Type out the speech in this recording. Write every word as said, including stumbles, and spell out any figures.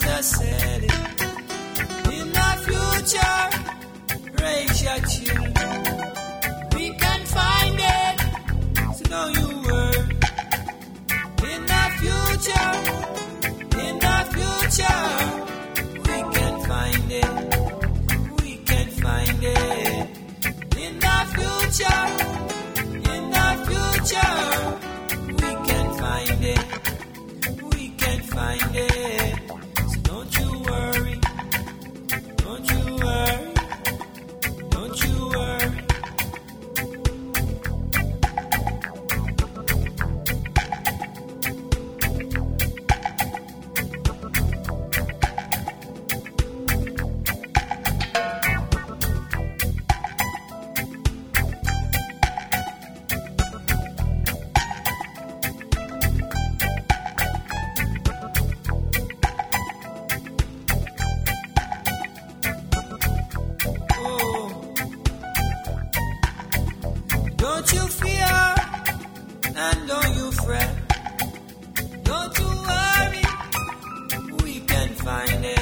father said it. In the future, raise your children. We can find it, so don't you worry. In the future, in the future, we can find it. We can find it. In the future, in the future, we can find it. We can find it. So don't you worry. Don't you worry. Don't you worry. Don't you fear and don't you fret. Don't you worry, we can find it.